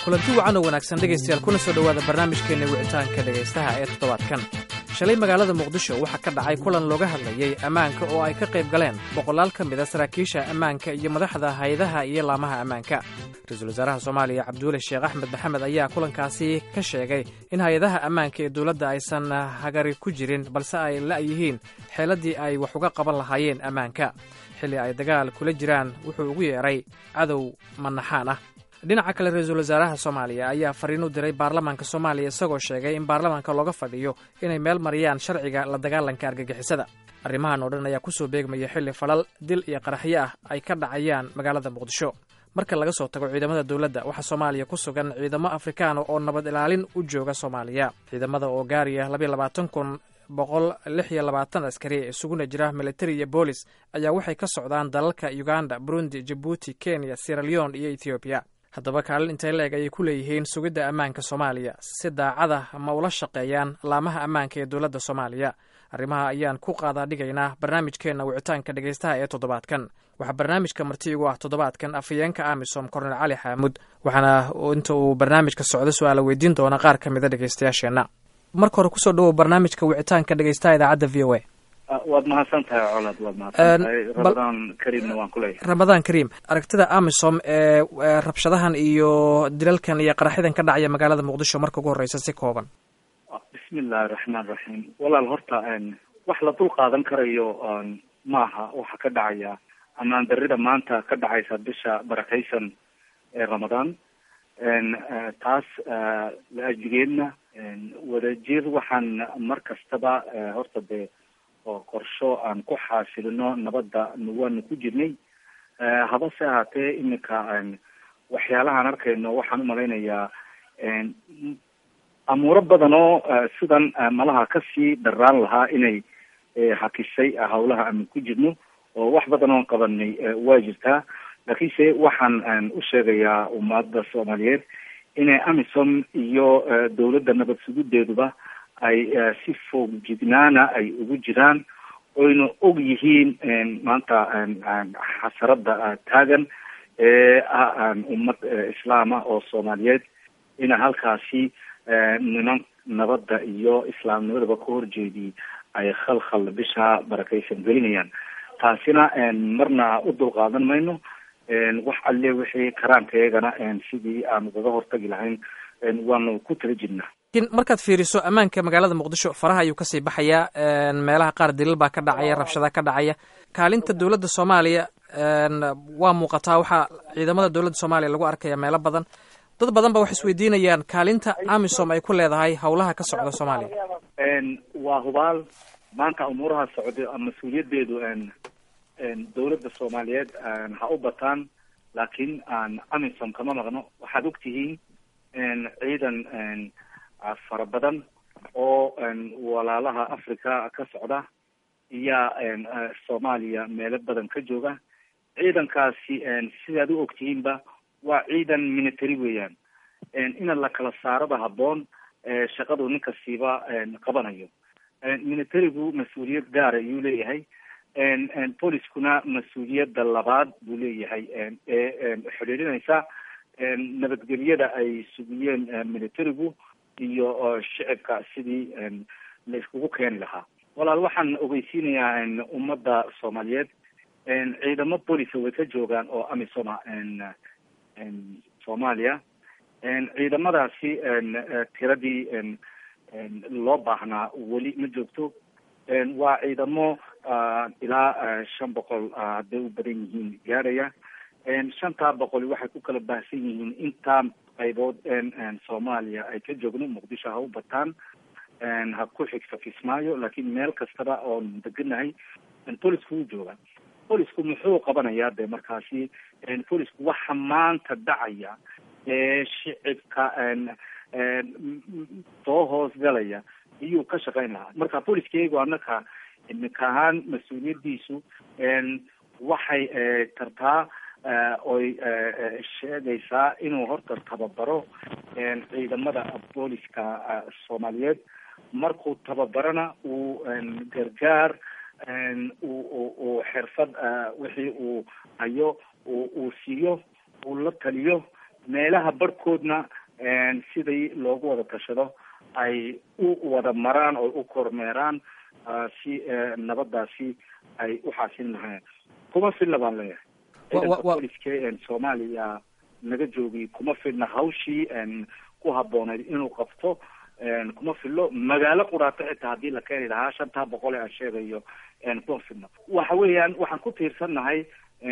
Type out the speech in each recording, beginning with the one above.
kulanti wacan oo wanaagsan dhegaystayaal kuna soo dhowaada barnaamijkeenna wicitaanka dhegaystaha ee toddobaadkan shalay magaalada muqdisho waxaa ka dhacay kulan looga hadlayey ammaanka oo ay ka qayb galeen boqolaal ka mida saraakiisha ammaanka iyo madaxda hay-adaha iyo laamaha ammaanka ra-iisul wasaaraha soomaaliya cabduule sheekh axmed maxamed ayaa kulankaasi ka sheegay in hay-adaha ammaanka ee dowladda aysan hagari ku jirin balse ay la'yihiin xeeladdii ay wax uga qaban lahaayeen ammaanka xilli ay dagaal kula jiraan wuxuu ugu yeedhay cadow manaxaan ah dhinaca kale ra-iisul wasaaraha soomaaliya ayaa fariin u diray baarlamaanka soomaaliya isagoo sheegay in baarlamaanka looga fadhiyo inay meel mariyaan sharciga la dagaalanka argagixisada arrimahan oo dhan ayaa ku soo beegmaya xilli falal dil iyo qaraxyo ah ay ka dhacayaan magaalada muqdisho marka laga soo tago ciidamada dowladda waxaa soomaaliya ku sugan ciidamo afrikaana oo nabad ilaalin u jooga soomaaliya ciidamada oo gaaraya 22,126 askari isuguna jira militari iyo boolis ayaa waxay ka socdaan dalalka uganda burundi jabuuti kenya sierra leone iyo ethoobiya haddaba kaalin intay leeg ayay ku leeyihiin sugidda ammaanka soomaaliya si daacada ma ula shaqeeyaan laamaha ammaanka ee dowladda soomaaliya arrimaha ayaan ku qaadaa dhigaynaa barnaamijkeenna wicitaanka dhegaystaha ee toddobaadkan waxaa barnaamijka marti igu ah toddobaadkan afhayeenka amisom kornel cali xaamud waxaana inta uu barnaamijka socdo su-aala weydiin doona qaar ka mida dhegaystayaasheenna marka hore kusoo dhawow barnaamijka wicitaanka dhegaystaha idaacadda v o a waad mahadsan tahay colad waad mahadsan tahay ramadaan kariimna waan kuleeyahay ramadaan kariim aragtida amisom ee rabshadahan iyo dilalkan iyo qaraxyadan ka dhacaya magaalada muqdisho marka ugu horeysa si kooban bismillahi raxmaan raxiim walaal horta wax la dul qaadan karayo maaha waxa ka dhacaya amaan darida maanta ka dhacaysa bisha barakaysan ee ramadaan taas la-ajigeedna wadajir waxaan mar kastaba horta dee oo qorsho aan ku xaasilino nabadda waanu ku jirnay habase ahaatee iminka waxyaalahaan arkayno waxaan umalaynayaa amuuro badan oo sidan malaha kasii dharaan lahaa inay hakisay hawlaha aanu ku jirno oo wax badan oon qabanay waa jirtaa laakiinse waxaan u sheegayaa ummadda soomaaliyeed inay amisom iyo dawladda nabad sugudeeduba ay si fogjignaana ay ugu jiraan oyna og yihiin maanta xasarada taagan ee ummad islaama oo soomaaliyeed ina halkaasi niman nabadda iyo islaamnimadaba ka horjeedii ay khalkhal bisha barakaysan gelinayaan taasina marna u dulqaadan mayno wax alle wixii karaankaeegana sidii aanu kaga hortagi lahayn waanu ku tala jirnaa lakin markaad fiiriso ammaanka magaalada muqdisho faraha ayuu kasii baxayaa meelaha qaar dilil baa ka dhacaya rabshada ka dhacaya kaalinta dowladda soomaaliya waa muuqataa waxaa ciidamada dowladda soomaaliya lagu arkaya meelo badan dad badan ba waxay isweydiinayaan kaalinta amisom ay ku leedahay hawlaha ka socda soomaaliya waa hubaal maanta umuuraha socda mas-uuliyadeedu dowladda soomaaliyeed ha u bataan laakiin amisom kama maqno waxaad ogtihiin ciidan fara badan oo walaalaha africa ka socda iyaa soomaaliya meelo badan ka jooga ciidankaasi sidaad u ogtihiinba waa ciidan military weeyaan ina la kala saaraba habboon shaqadu ninkastiiba qabanayo militarigu mas-uuliyad gaara ayuu leeyahay booliskuna mas-uuliyadda labaad buu leeyahay ee xidhiidhinaysa nabadgelyada ay sugiyeen militarigu iyo shicibka sidii la iskugu keeni lahaa walaal waxaan ogeysiinayaa ummadda soomaaliyeed ciidamo booliska way ka joogaan oo amisoma soomaaliya ciidamadaasi tiradii loo baahnaa weli ma joogto waa ciidamo ilaa 500 hadday u badan yihiin gaadhaya 500 waxay ku kala baahsan yihiin intaa qaybood soomaaliya ay ka joogno muqdisho ha u bataan ha ku xigta kismaayo laakiin meel kastaba oon deganahay boolisku wuu jooga boolisku muxuu qabanayaa de markaasi boolisku waxa maanta dhacaya shicibka soo hoosgalaya iyuu ka shaqayn lahaa marka booliskeygu anaka iminka ahaan mas-uuliyadiisu waxay tartaa oy sheegaysaa inuu horta tababaro ciidamada booliska soomaaliyeed markuu tababarana uu gargaar uu xirfad wixii uu hayo uu siiyo uu la taliyo meelaha barhkoodna sidii loogu wada tashado ay u wada maraan oo u kormeeraan si nabadaasi ay u xaasin lahayn. kuma filna baan leeyahay ciidanka booliska soomaaliya naga joogay kuma filna hawshii ku habbooneyd inuu qabto, kuma fillo magaalo quraata xitaa haddii la keeni lahaa 500 aan sheegayo kuma filno. waxa weeyaan waxaan ku tiirsannahay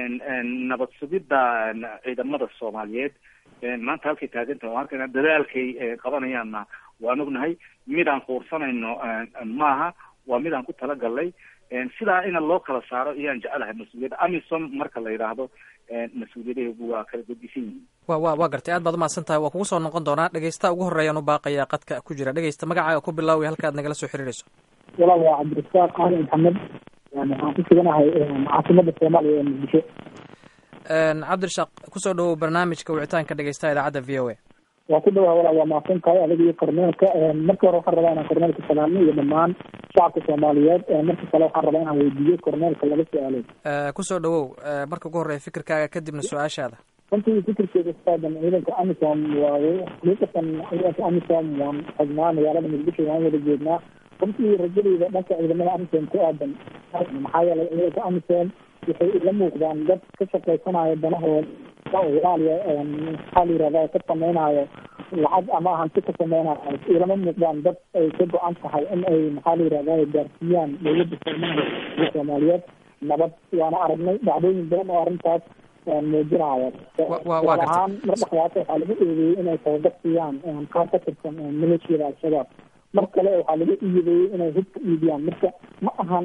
nabad sugidda ciidamada Soomaaliyeed. maanta halkay taagantahay waan arkayna dadaalkay qabanayaanna waan ognahay. midaan quursanayno maaha, waa midaan ku talagalnay sidaa in loo kala saaro iyaan jecelahay mas-uuliyadda AMISOM marka la yidhaahdo mas-uuliyadaheegu waa kala gedisan yihiin. waa gartay, aad baad umahadsan tahay. waa kugu soo noqon doonaa. dhegeystaha ugu horreeyaan u baaqayaa qadka ku jira. dhegeysta magacaaga ku bilaaway halka aad nagala soo xiriirayso. walaal waa cabdirasaaq aadan maxamed, waxaan ku suganahay caasimada Soomaaliya ee Muqdisho. cabdirasaaq kusoo dhawow barnaamijka wicitaanka dhegeystaha idaacadda VOA. waa ku dhawaha walaal, waa mahadsan tahay adiga iyo korneelka. marka hore waxaan rabaa inaan korneelka salaamo iyo dhammaan shacabka Soomaaliyeed. marka kale waxaan rabaa inaan weydiiyo korneelka laga su-aalay. kusoo dhawow marka ugu horreeya fikirkaaga kadibna su-aashaada. runtii fikirkeeda saadan ciidanka AMISOM waaye liqatan ciidanka AMISOM waan tagnaa magaalada Muqdisho, waan wada jeednaa. runtii rajadeyda dhanka ciidamada AMISOM ku aadan maxaa yeelay ciidanka AMISOM waxay ila muuqdaan dad ka shaqaysanaya danahooda ilaaliya maxaa la yirahdaa ka samaynayo lacag ama hanti ka samaynayo. ilama muuqdaan dad ay ka go-an tahay in ay maxaa la yirahdaa gaarsiiyaan dowladda Soomaaliyeed nabad. waana aragnay dhacdooyin badan oo arrintaas muujinaya. ahaan mar dhexdaas waxaa lagu eedeeyey inay tababar siiyaan qaar ka tirsan maleeshiyada al-shabaab. mar kale waxaa lagu eedeeyey inay hub ka iibiyaan. marka ma ahan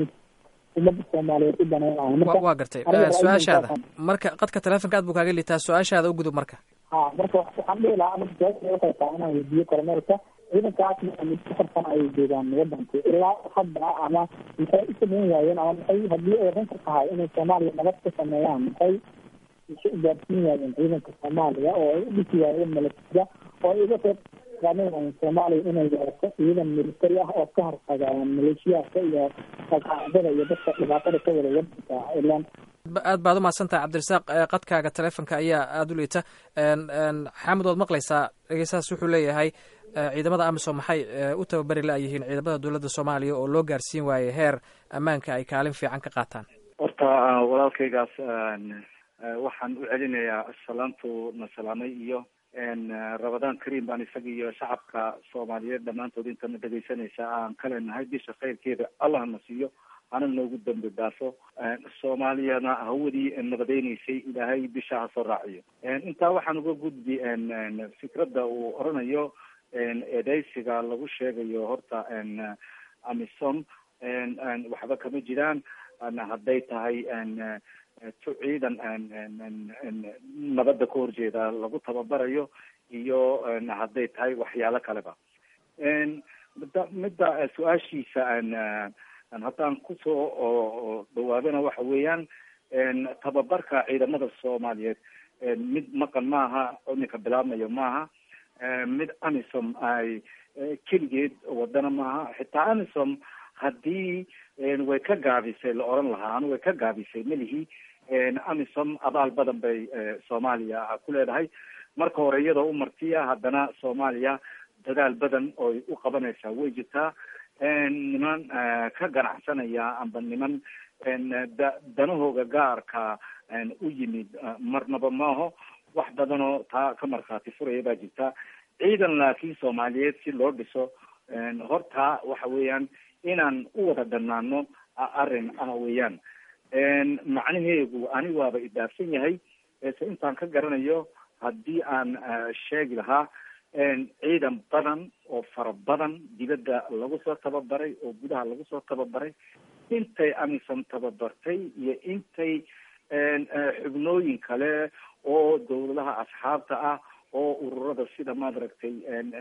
umada Soomaaliyeed u banaynayo. waa gartay su-aashaada. marka qadka telefonka aad buu kaaga liitaa. su-aashaada u gudub marka. marka waxaan dhihi lahaa waxay tahay inaan weydiiyo korneelka ciidankaas ku farsan ayay joogaan wadanka ilaa hadda, ama maxay u sameyn waayeen, ama maxay haddii ay runta tahay inay Soomaaliya nabad ka sameeyaan maxay gaarsiin waayeen ciidanka Soomaaliya oo ay u dhisi waayeen milatariga oo ay uga qeyb qaadanayeen Soomaaliya inay yeelato ciidan militari ah oo ka hortaga maleeshiyaadka iyo qaacdada iyo dadka dhibaatada ka wada wadanka. ilaan aad baad umahadsan tahay cabdirasaaq. qadkaaga telefonka ayaa aada u liita. xaamud waad maqlaysaa. dhegeystahaas wuxuu leeyahay ciidamada AMISOM maxay u tababari la-yihiin ciidamada dowladda Soomaaliya oo loo gaarsiin waayey heer ammaanka ay kaalin fiican ka qaataan. horta walaalkaygaas waxaan u celinayaa salaantu na salaamay iyo Ramadaan Kariim baan isaga iyo shacabka Soomaaliyeed dhammaantood intana dhegeysanaysa aan ka leenahay. bisha khayrkeeda allah na siiyo, hana noogu dambi dhaafo. Soomaaliyana hawadii nabadaynaysay ilaahay bisha ha soo raaciyo. intaa waxaan uga gudbi fikradda uu oranayo eedeysiga lagu sheegayo. horta AMISOM waxba kama jiraan. hadday tahay ciidan nabadda ka horjeeda lagu tababarayo iyo hadday tahay waxyaalo kaleba. midda su-aashiisa haddaan kusoo dhawaadana waxa weeyaan tababarka ciidamada Soomaaliyeed mid maqan maaha, ninka bilaabmayo maaha. mid AMISOM ay keligeed wadana maaha. xitaa AMISOM haddii way ka gaabisay la oran lahaa, way ka gaabisay malihi. AMISOM abaal badan bay Soomaaliya ku leedahay. marka hore iyadoo u martiya, haddana Soomaaliya dadaal badan oo u qabanaysaa way jirtaa. niman ka ganacsanaya amba niman danahooga gaarka u yimid marnaba maaho. wax badanoo taa ka markhaati furaya baa jirta. ciidan laakiin Soomaaliyeed si loo dhiso horta waxa weeyaan inaan u wada dhanaano arrin weeyaan. macnaheegu ani waaba idaafsan yahay. intaan ka garanayo haddii aan sheegi lahaa ciidan badan oo fara badan dibadda lagu soo tababaray oo gudaha lagu soo tababaray. intay AMISOM tababartay iyo intay xubnooyin kale oo dawladaha asxaabta ah oo ururada sida maadaragtay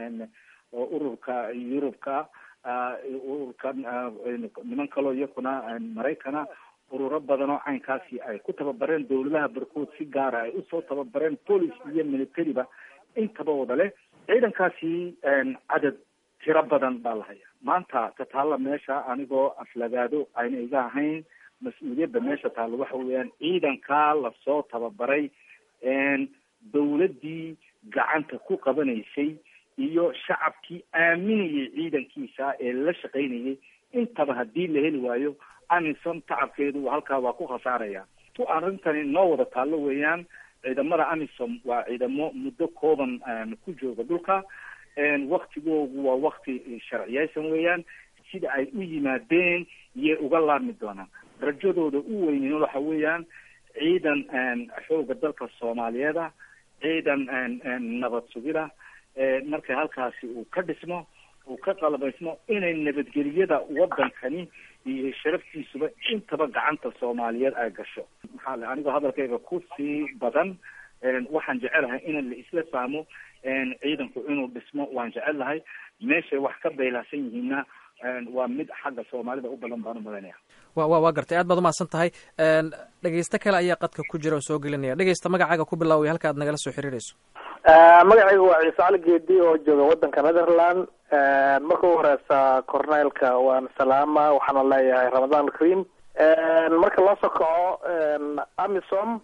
ururka Yurubka, ururka niman kaloo iyakuna Maraykana, ururo badan oo caynkaasi ay ku tababareen. dawladaha barkood si gaara ay usoo tababareen police iyo militariba intaba wada leh. ciidankaasi cadad tiro badan baa la hayaa. maanta tataalla meesha anigoo aflagaado ayna iga ahayn. mas-uuliyadda meesha taalla waxa weeyaan ciidankaa lasoo tababaray dawladdii gacanta ku qabanaysay iyo shacabkii aaminayay ciidankiisa ee la shaqaynayay intaba haddii la heli waayo amisom tacabkeedu halkaa waa ku khasaaraya. arrintani noo wada taallo weeyaan. ciidamada amisom waa ciidamo muddo kooban ku jooga dhulka, waktigoogu waa wakti sharciyeysan weeyaan. sida ay u yimaadeen iyay uga laabmi doonaan. rajadooda u weynin waxa weeyaan ciidan xooga dalka Soomaaliyeed, ciidan nabad sugida, marka halkaasi uu ka dhismo, uu ka qalabaysmo inay nabadgeliyada wadankani iyo sharaftiisuba intaba gacanta Soomaaliyeed ay gasho. maxaa anigu hadalkayga ku sii badan, waxaan jecelahay in la isla fahmo ciidanku inuu dhismo. waan jecelahay meeshay wax ka beylaasan yihiinna waa mid xagga Soomaalida u balan baan u madanaya. waa gartay, aad baad umahadsan tahay. dhegeysto kale ayaa qadka ku jira oo soo gelinaya. dhegeysta magacaaga ku bilaaway halka aad nagala soo xiriirayso. magacaygu waa Ciise Cali Geedi oo jooga wadanka Netherland. marka ugu horeysa korneylka waan salaama, waxaana leeyahay Ramadaan Kareem. marka loo soo kaco amisom,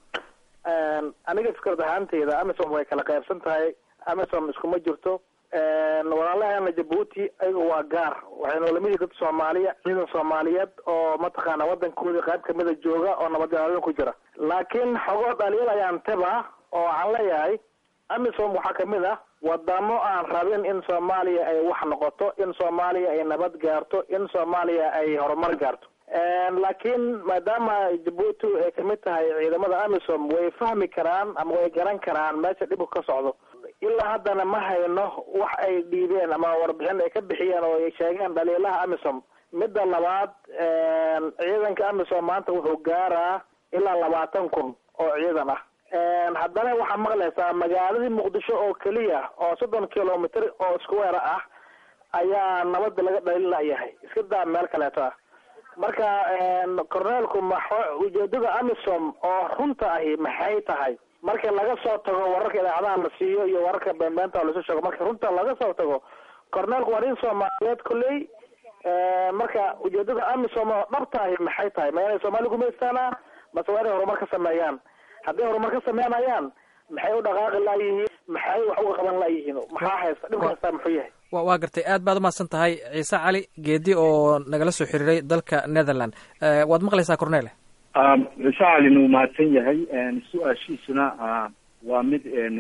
aniga fikrad ahaanteyda amisom way kala qaybsan tahay. amisom iskuma jirto. walaalahana Djibouti ayaga waa gaar, waxayna lamid yihiin dad Soomaaliya, ciidan Soomaaliyeed oo mataqaana wadankoodii qayb kamida jooga oo nabadgelyo ku jira. laakiin xogo dhalinyaro ayaan taba oo waxaan leeyahay amisom waxaa kamid ah wadamo aan rabin in Soomaaliya ay wax noqoto, in Soomaaliya ay nabad gaarto, in Soomaaliya ay horumar gaarto. laakiin maadaama Djibouti ay kamid tahay ciidamada amisom, way fahmi karaan ama way garan karaan meesha dhibku ka socdo. ilaa haddana ma hayno wax ay dhiibeen ama warbixin ay ka bixiyeen oo ay sheegeen dhaliilaha amisom. midda labaad, ciidanka amisom maanta wuxuu gaaraa ilaa 20,000 oo ciidan ah. haddana waxaa maqlaysaa magaaladii Muqdisho oo keliya oo 30 kilomitir oo square ah ayaa nabad laga dhaliilayahay, iska daa meel kaleeto ah. marka korneelku ujeedada amisom oo runta ahi maxay tahay? marka laga soo tago wararka idaacadaha la siiyo iyo wararka beenbeenta la soo sheego, marka runta laga soo tago korneelku waa nin Soomaaliyeed kulay. marka ujeedada amisom oo dhabta ahi maxay tahay? ma inay Soomaali gumaystaana mase waa inay horumar ka sameeyaan? haddii horumar ka sameynayaan maxay u dhaqaaqi laayihiin? maxay wax uga qaban laayihiin? maxaa haysta dhibka haysta muxuu yahay? waa gartay, aad baad umahadsan tahay Ciise Cali Geedi oo nagala soo xiriiray dalka Netherland. waad maqlaysaa Cornele? Ciise Cali nuu mahadsan yahay. su-aashiisuna waa mid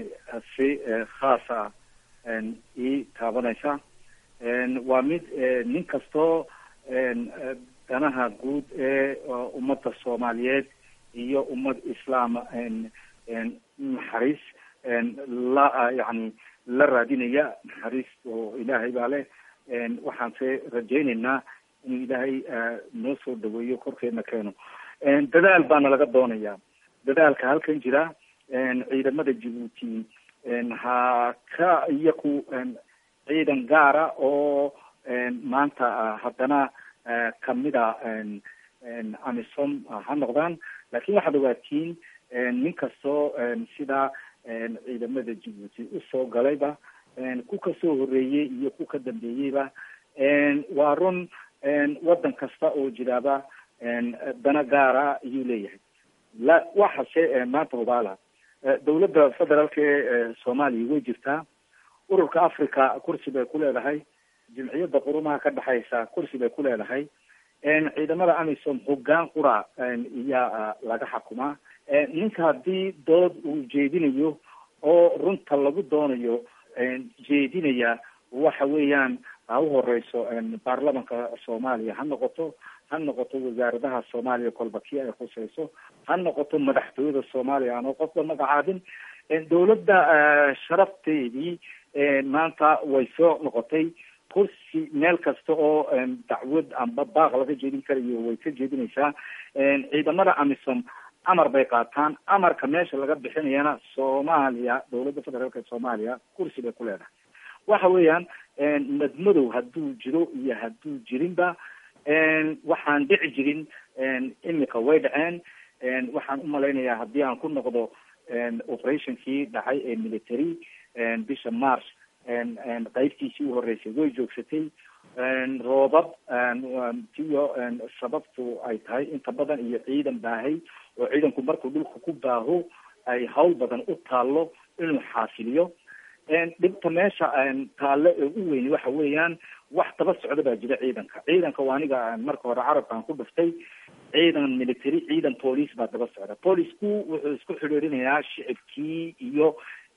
si khaas ah ii taabanaysa. waa mid nin kastoo danaha guud ee ummadda Soomaaliyeed iyo ummad islaam naxariis la raadinaya. naxariis oo ilaahay baa leh. waxaan se rajaynaynaa inuu ilaahay noo soo dhaweeyo, korkeedna keeno. dadaal baana laga doonayaa. dadaalka halkan jira ciidamada Djibouti ha ka iyaku ciidan gaara oo maanta haddana kamida amisom ha noqdaan. laakiin waxaad ogaatiin nin kastoo sida ciidamada Djibouti usoo galayba, ku kasoo horeeyey iyo ku ka dambeeyeyba, waa run wadan kasta oo jiraaba dana gaara ayuu leeyahay. waxase maanta hubaala dawladda federaalka ee Soomaaliya way jirtaa. ururka Africa kursi bay ku leedahay. jimciyadda qurumaha ka dhaxaysa kursi bay ku leedahay. ciidamada amisom hoggaan qura iyaa laga xukumaa. ninka haddii dood uu jeedinayo oo runta lagu doonayo jeedinaya, waxa weeyaan ha u horeyso baarlamanka Soomaaliya ha noqoto wasaaradaha Soomaaliya kolba kii ay khusayso, ha noqoto madaxtooyada Soomaaliya aan qofba magacaabin. dawladda sharafteedii maanta way soo noqotay. kursi meel kasta oo dacwad amba baaq laga jeedin karayo way ka jeedinaysaa. ciidamada amisom amar bay qaataan. amarka meesha laga bixinayana Soomaaliya, dawladda federaalka Soomaaliya kursi bay ku leedahay. waxa weeyaan madmadow hadduu jiro iyo hadduu jirinba waxaan dhici jirin imika way dhaceen. waxaan umalaynayaa haddii aan ku noqdo operationkii dhacay ee military bisha March qaybtiisii u horeysay way joogsatay. roobab tiyo sababtu ay tahay inta badan iyo ciidan baahay oo ciidanku markuu dhulka ku baaho ay hawl badan u taalo inuu xaasiliyo. dhibta meesha taalle ee u weyni waxa weeyaan wax daba socda baa jira ciidanka waa aniga marka hore carabkaan ku dhuftay ciidan military ciidan police baa daba socda. policeku wuxuu isku xidhiirinayaa shicibkii iyo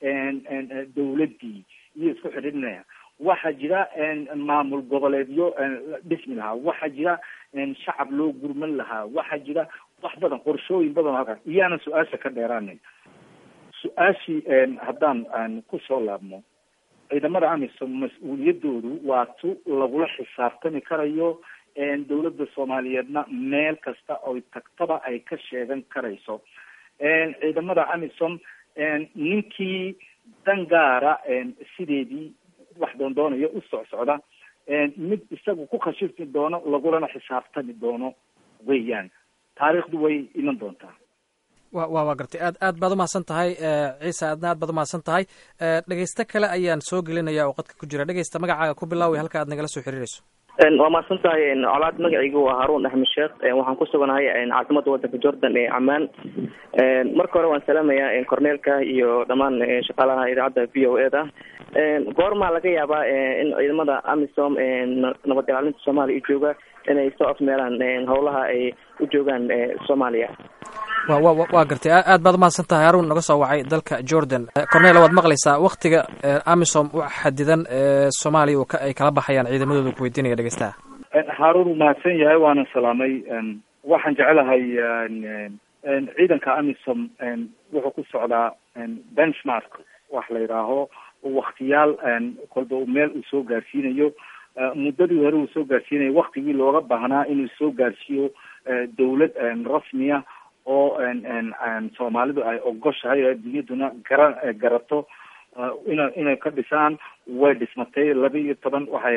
dawladdii iyo isku xidhiirinaya. waxaa jira maamul goboleedyo dhismi lahaa, waxaa jira shacab loo gurman lahaa, waxaa jira wax badan qorshooyin badan halkaa iyaana su-aasha ka dheeraanay. su-aashii haddaan kusoo laabno, ciidamada amisom mas-uuliyadoodu waa tu lagula xisaabtami karayo, dawladda soomaaliyeedna meel kasta oy tagtaba ay ka sheegan karayso. ciidamada amisom ninkii dan gaara sideedii wax doondoonayo u socda mid isagu ku khashifi doono lagulana xisaabtami doono weeyaan. taariikhdu way iman doontaa. waa gartay aad baad umahadsan tahay ciise, aadna aad baad umahadsan tahay. dhegeysto kale ayaan soo gelinaya oo qadka ku jira. dhegeysta magacaaga ku bilaaway halka aad nagala soo xiriirayso. waa mahadsan tahay colaad. magacaygu waa haruun axmed sheekh, waxaan ku suganahay caasimada wadanka jordan ee camaan. marka hore waan salaamayaa korneelka iyo dhammaan shaqaalaha idaacadda v o e da. goormaa laga yaabaa in ciidamada amisom nabad ilaalinta soomaaliya jooga inay soo afmeeraan howlaha ay u joogaan soomaaliya? waa gartay aad baad umahadsan tahay haruun, naga soo wacay dalka jordan. cornel waad maqlaysaa waktiga amisom u xadidan soomaaliya ay kala baxayaan ciidamadooda ku weydiinaya dhegeystaha. haruun mahadsan yahay, waana salaamay. waxaan jecelahay ciidanka amisom wuxuu ku socdaa benchmark wax la yidhaaho, waktiyaal kolba meel uu soo gaarsiinayo. muddadii hore uu soo gaarsiinayo waktigii looga baahnaa inuu soo gaarsiiyo dawlad rasmiya oo soomaalidu ay ogoshahay oo adduunyaduna garato inay ka dhisaan. way dhismatay 12 waxay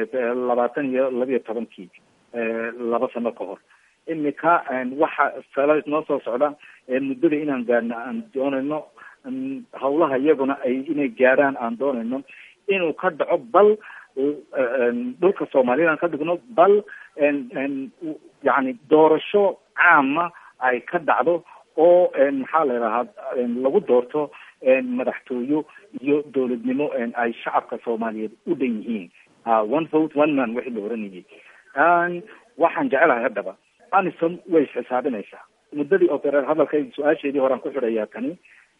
2012 laba sano ka hor. imika waxa sala noo soo socda muddada inaan gaarno aan doonayno, hawlaha iyaguna inay gaaraan aan doonayno inuu ka dhaco bal dhulka Soomaaliya aan ka dhigno bal yani doorasho caama ay ka dhacdo oo maxaa la yidhahaa lagu doorto madaxtooyo iyo dawladnimo ay shacabka Soomaaliyeed u dhan yihiin. one vote one man wixii la oranayay. waxaan jecelahay haddaba amisom way isxisaabinaysaa muddadii hadalkay su-aasheedii horaan ku xidhayaa tani.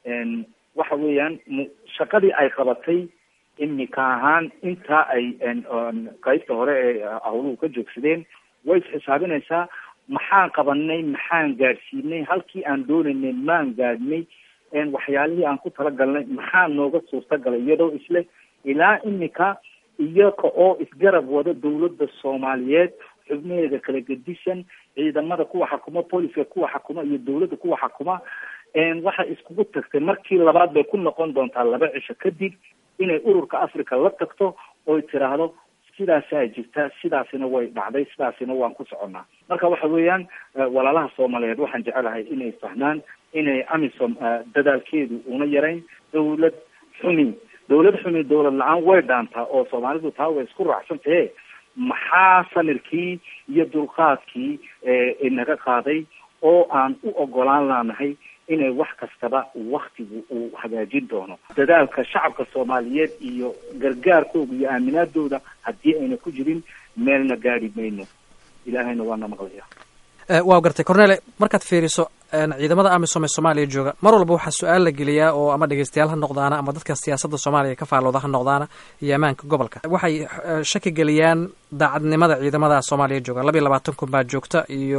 waxa weeyaan shaqadii ay qabatay imika ahaan intaa ay qaybta hore ee hawluhu ka joogsadeen way isxisaabinaysaa. maxaan qabanay, maxaan gaadhsiinay, halkii aan doonaynay maan gaadhnay, waxyaalihii aan ku talagalnay maxaa nooga suurtagalay, iyadoo isle ilaa imika iyaga oo isgarab wada dawladda Soomaaliyeed xubnaheeda kala gedisan, ciidamada kuwa xukuma, booliska kuwa xukuma iyo dawladda kuwa xukuma. waxay iskugu tagtay markii labaad bay ku noqon doontaa 2 cisho kadib inay ururka Africa la tagto oo tiraahdo sidaasaa jirta, sidaasina way dhacday, sidaasina waan ku soconnaa. marka waxa weeyaan walaalaha Soomaaliyeed waxaan jecelahay inay fahmaan inay amisom dadaalkeedu una yarayn. dawlad xumi dawlad la-aan way dhaantaa oo Soomaalidu taa way isku raacsan tahay. maxaa samirkii iyo dulqaadkii inaga qaaday oo aan u ogolaan laanahay inay wax kastaba waktigu uu hagaajin doono. dadaalka shacabka Soomaaliyeed iyo gargaarkooda iyo aaminaadooda haddii ayna ku jirin meelna gaari mayno. ilaahayna waana maqlaya. waa gartay cornel, markaad fiiriso ciidamada amisom ee Soomaaliya jooga mar walba waxaa su-aal la geliyaa oo ama dhegeystayaal ha noqdaana ama dadka siyaasadda Soomaaliya ka faalooda ha noqdaana iyo ammaanka gobolka, waxay shaki geliyaan daacadnimada ciidamada Soomaaliya jooga. 22 kun baa joogta iyo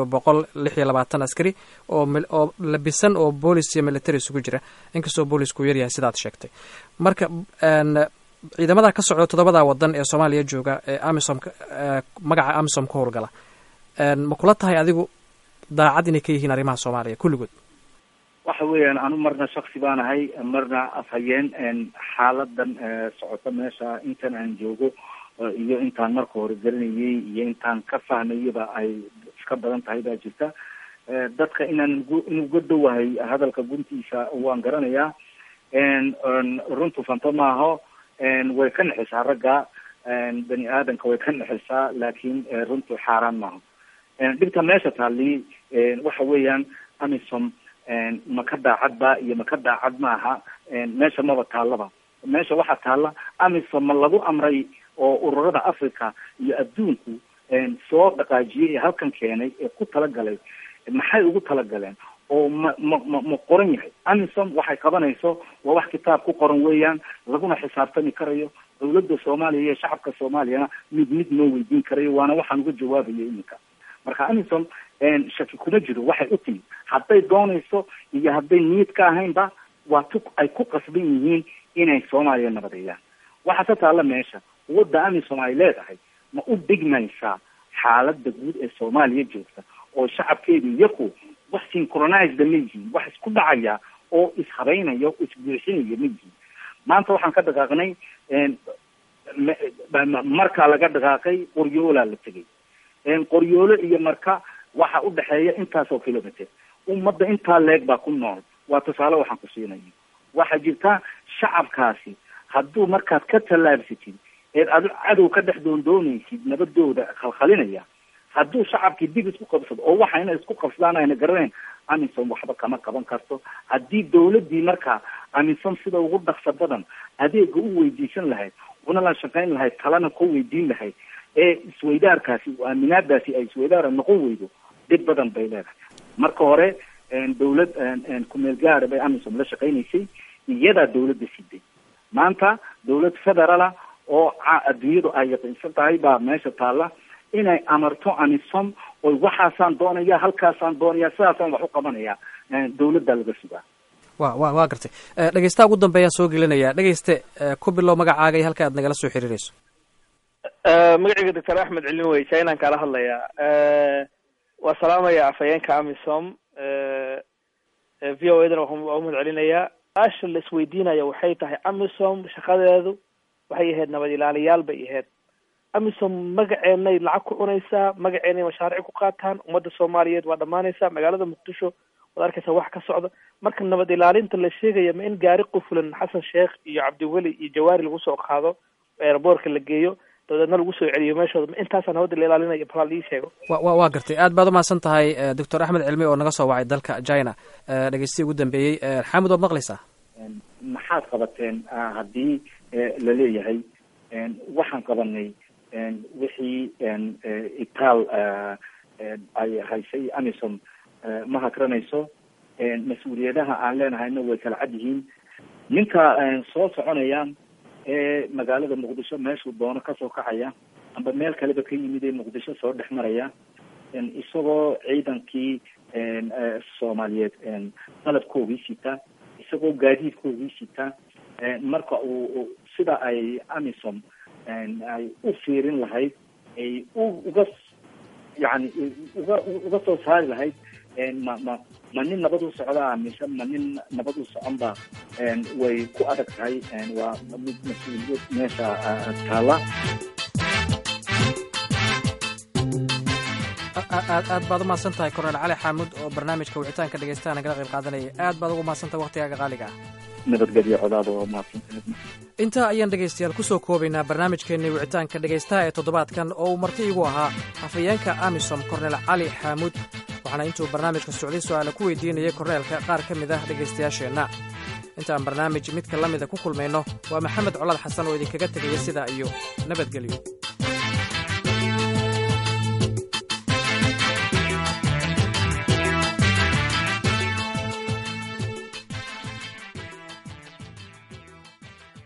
126 askari oo labisan oo boolis iyo military isugu jira, inkastoo boolisku yar yahay sidaad sheegtay. marka ciidamada ka socda 7 wadan ee Soomaaliya jooga ee amisom magaca amisom ka howlgala, ma kula tahay adigu daacad inay ka yihiin arrimaha Soomaaliya kulligood? waxa weeyaan anu marna shaksi baan ahay, marna afhayeen xaaladan socota meesha intan aan joogo iyo intaan marka hore garanayay iyo intaan ka fahmayaba ay iska badan tahay baa jirta. dadka inuu godowahay hadalka guntiisa waan garanayaa. runtu fanto maaho, way ka naxisaa ragga bani aadamka, way ka naxisaa, laakiin runtu xaaraan maaho. dhibta meesha taali waxa weeyaan amisom ma ka daacadba iyo ma ka daacad maaha meesha maba taallaba. meesha waxaa taalla amisom ma lagu amray oo ururada Africa iyo adduunku soo dhaqaajiyay halkan keenay ee ku talagalay maxay ugu talagaleen oo ma qoran yahay. amisom waxay qabanayso waa wax kitaab ku qoran weeyaan, laguna xisaabtami karayo. dawladda Soomaaliya iyo shacabka Soomaaliyana mid noo weydiin karayo, waana waxaan uga jawaabayo iminka. marka amisom shaki kuma jiro waxay u timi, hadday doonayso iyo hadday niyad ka ahaynba waa ay ku qasban yihiin inay Soomaaliya nabadeeyaan. waxa ka taalla meesha wadda amisom ay leedahay ma u dhigmaysaa xaaladda guud ee Soomaaliya joogta oo shacabkeedu iyaku wax synchronized ma yihiin, wax isku dhacaya oo ishabeynaya oo isbuuxinaya ma yihiin. maanta waxaan ka dhaqaaqnay marka laga dhaqaaqay Qoryoolaa la tegay. Qoryoolo iyo marka waxa u dhaxeeya intaasoo kilometer. ummadda intaa leeg baa ku nool. waa tusaale waxaan ku siinayo. waxaa jirta shacabkaasi hadduu markaad ka tallaabsatid eed cadow ka dhex doondoonaysid nabadooda khalkhalinaya, hadduu shacabkii dib isku qabsado oo waxa inay isku qabsadaan ayna garaneen, amisom waxba kama qaban karto. haddii dawladdii markaa amisom sida ugu dhaqso badan adeega u weydiisan lahayd, una la shaqayn lahayd, talana ku weydiin lahayd, ee isweydaarkaasi aaminaadaasi ay isweydaara noqon weydo, dib badan bay leedahay. marka hore dawlad kumeel gaara bay amisom la shaqaynaysay, iyadaa dawladda siday. maanta dawlad federala oo adduunyadu ay yaqiinsan tahay baa meesha taalla inay amarto amisom oo waxaasaan doonaya, halkaasaan doonaya, sidaasaan wax u qabanaya. dawladda laga sugaa. waa gartay. dhegeystaha ugu dambeeyaan soo gelinaya. dhegeyste ku bilow magacaaga iyo halka aad nagala soo xiriirayso. magacayga doctor axmed cilin wey, China kala hadlayaa. waa salaamaya afhayeenka amisom. VOA-dana waa umad celinayaa. asha la isweydiinaya waxay tahay amisom shaqadeedu waxay ahayd nabad ilaaliyaal bay ahayd. amisom magaceenay lacag ku cunaysaa, magaceenay mashaariic ku qaataan, ummadda Soomaaliyeed waa dhamaanaysaa, magaalada Muqdisho waad arkaysaa wax ka socda. marka nabad ilaalinta la sheegaya ma in gaari qufulan Xasan Sheekh iyo Cabdiweli iyo Jawaari lagu soo qaado airportka la geeyo dawladna lagu soo celiyo meeshooda, ma intaasaan hawada la ilaalinayo bal ii sheego. waa gartay. aad baad umahadsan tahay doctor axmed cilmi oo naga soo wacay dalka China. dhegeystiyi ugu dambeeyey xaamud waad maqlaysaa. maxaad qabateen haddii la leeyahay waxaan qabanay wixii itaal ay haysay amisom ma hakranayso. mas-uuliyadaha aan leenahayna way kala cad yihiin. ninka soo soconaya magaalada Muqdisho meeshuu doono kasoo kacaya amba meel kaleba ka yimid ee Muqdisho soo dhex maraya isagoo ciidankii Soomaaliyeed qalabkoogii sita, isagoo gaadiidkoogii sita, marka uu sida ay amisom ay u fiirin lahayd, ay uga soo saari lahayd ma nin nabad u socdaa mise ma nin nabad u soconba way ku adag tahay. waa mid mas-uuliyad meesha taala. aad baad umahadsan tahay korneel cali xaamud oo barnaamijka wicitaanka dhegeystaha nagala qayb qaadanaya. aad baad ugu mahadsan tahay waktigaaga qaaliga ah. nabadgelyo codaada oo mahadsantahay. intaa ayaan dhegaystayaal ku soo koobaynaa barnaamijkeennii wicitaanka dhegaystaha ee toddobaadkan oo uu marti igu ahaa afhayeenka amisom korneel cali xaamud. waxaana intuu barnaamijka socday su-aala ku weydiinayay korneelka qaar ka mid ah dhegaystayaasheenna. intaan barnaamij midka la mida ku kulmayno waa maxamed colaad xasan oo idinkaga tegaya sidaa iyo nabadgelyo.